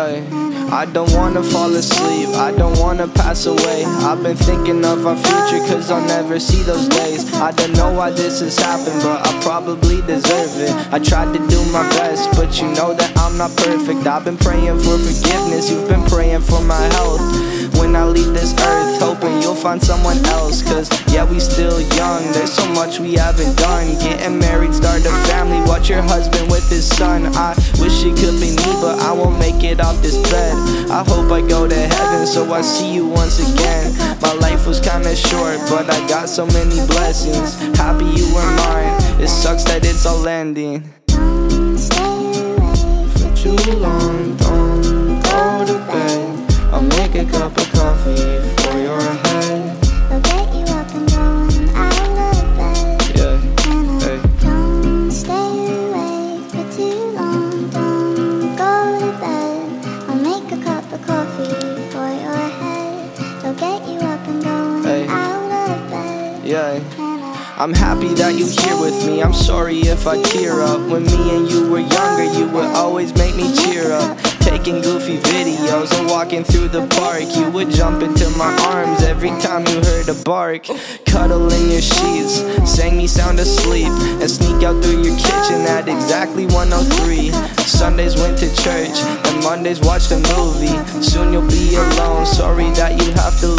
Yeah, I don't wanna fall asleep, I don't wanna pass away. I've been thinking of our future cause I'll never see those days. I don't know why this has happened, but I probably deserve it. I tried to do my best, but you know that I'm not perfect. I've been praying for forgiveness, you've been praying for my health. When I leave this earth, hoping you'll find someone else. Cause yeah, we still young, there's so much we haven't done. Getting married, start a family, watch your husband with his son. I wish it could be me, but I won't make it off this bed. I hope I go to heaven so I see you once again. My life was kinda short, but I got so many blessings. Happy you were mine, it sucks that it's all ending. Don't stay awake For too long, don't go to bed. I'll make a cup of coffee for your head. I'll get you up and going out of bed. Yeah, And hey. don't stay awake for too long. Don't go to bed. I'll make a cup of coffee for your head. I'll get you up and going Hey. out of bed. Yeah, I'm happy that you're here with me. I'm sorry if I tear up. When me and you were younger, you would always make me cheer up. Taking goofy videos and walking through the park. You would jump into my arms every time you heard a bark. Cuddle in your sheets, sang me sound asleep, and sneak out through your kitchen at exactly 1:03. Sundays went to church, and Mondays watched a movie. Soon you'll be alone, sorry that you have to